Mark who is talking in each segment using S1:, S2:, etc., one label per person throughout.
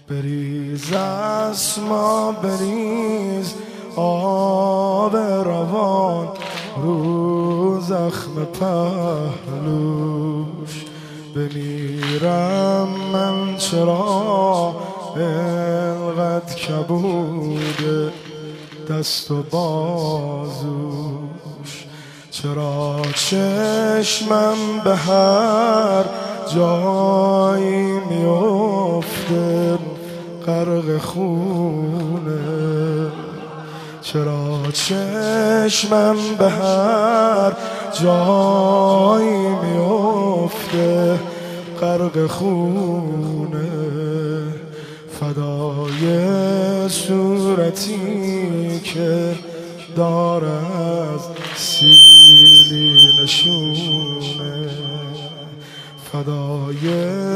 S1: بریز از ما بریز آب روان رو زخم پهلوش. بمیرم من چرا اینقدر کبوده دست و بازوش. چرا چشمم به هر جایی میفته غرق خونه. چرا چشمم به هر جایی میفته غرق خونه. فدای صورتی که داره از سیلی نشونه. فدای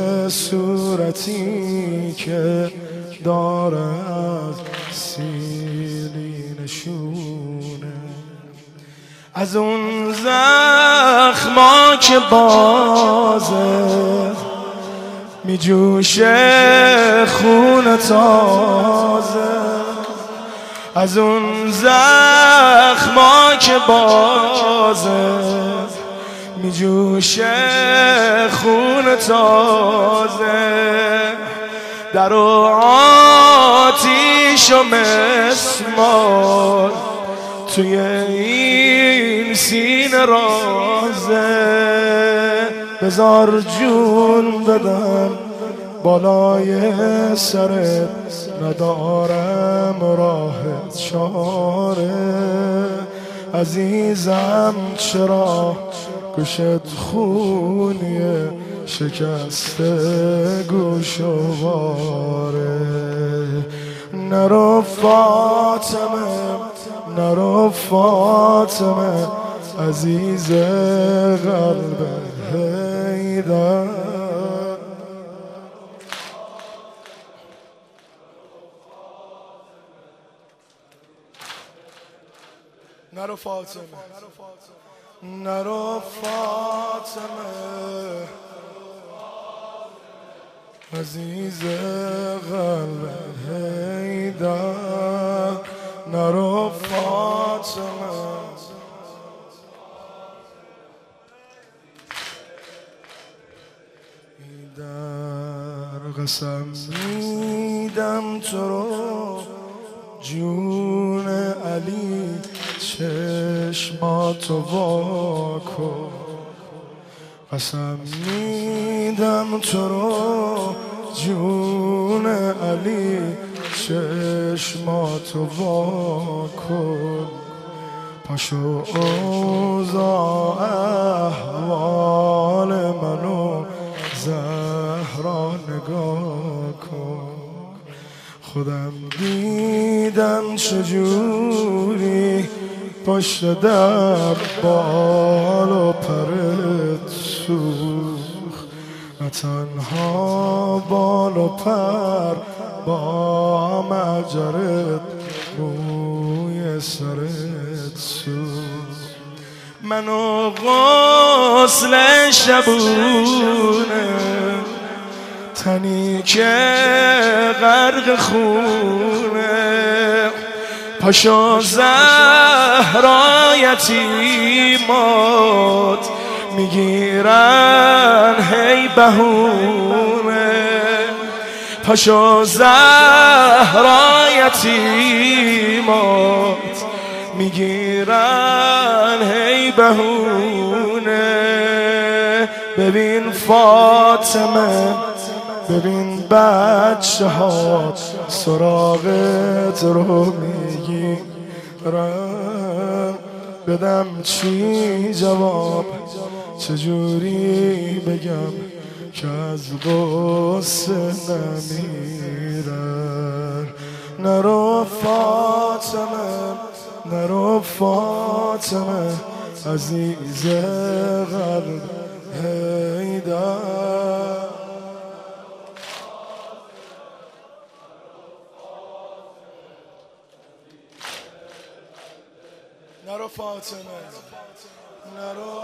S1: صورتی که داره از سیلی نشونه. از اون زخما که بازه می جوشه خون تازه. از اون زخما که بازه می جوشه خون تازه. در و آتیش و مسمار توی این سینه رازه. بذار جون بدم بالای سرت ندارم راه چاره. عزیزم چرا گوشت خونیه شکسته گوشواره. نرو فاطمه نرو فاطمه عزیز قلب حیدر. نرو فاطمه نرو فاطمه عزیز قلب حیدر. نرو فاطمه حیدر. قسم میدم تو رو جون علی چشماتو وا کن. قسم میدم تو رو جون علی چشماتو وا کن. پاشو اوضاع احوال منو زهرا نگاه کن. خودم دیدم چجوری پشت در بال و پرت سوخت. نه تنها بال و پر با مجرد موی سرت سوخت. منو غسل شبونه تنی که غرق خونه. پاشو زهرا یتیمات میگیرن هی بهونه. پاشو زهرا یتیمات میگیرن هی بهونه. ببین فاطمه ببین بچه ها سراغت رو میگیرن. بدم چی جواب چجوری بگم که از غصه نمیرن. نرو فاطمه نرو فاطمه عزیز قلب حیدر. نرو فاطمه نرو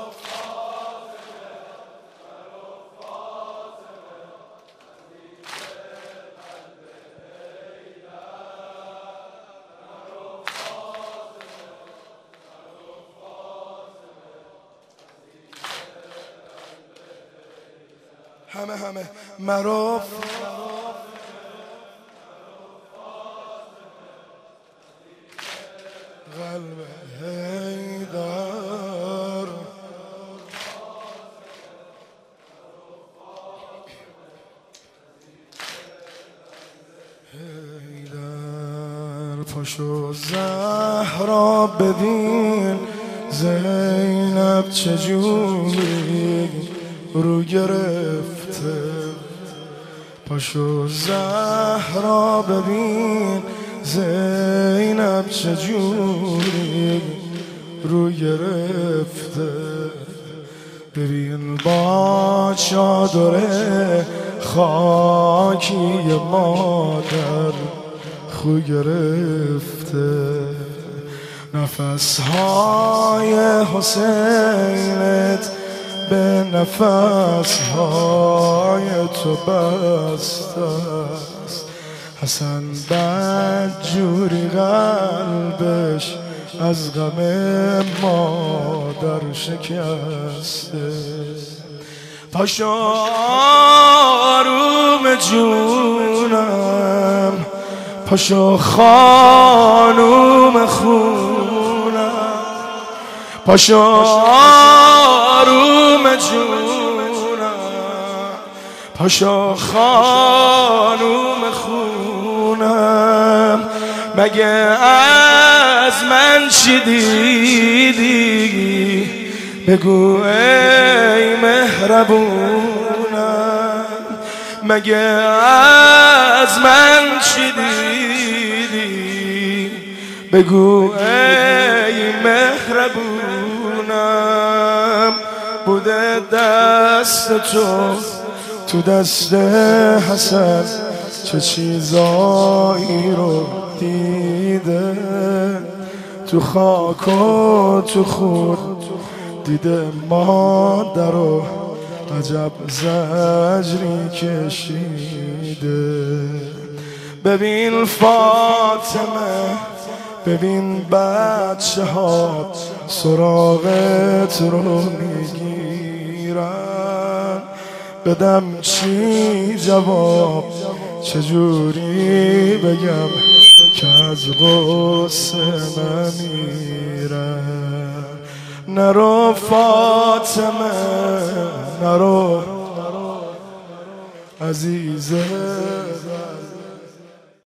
S1: همه مرا قلب حیدر پاشو زهرا ببین زینب چجوری رو گرفته. پاشو زهرا ببین زینب چجوری رو گرفته. ببین با چادر خاکی مادر خو گرفته. نفسهای حسینت به نفسهای تو بسته است. حسن بدجوری قلبش از غم مادر شکسته. پاشو آروم جونم، پاشو خانوم خونم، پاشو آروم جونم، پاشو خانوم خونم. مگه از من چی دیدی بگو ای مهربونم. مگه از من چی دیدی بگو ای مهربونم. بوده دست تو دست حسن چه چیزایی رو دیده. تو خاک و تو خون دیده مادر رو عجب زجری کشیده. ببین فاطمه، ببین بچه ها سراغت رو میگیرن. بدم چی جواب، چجوری بگم که از غصه نمیرن. نرو فاطمه نرو عزیز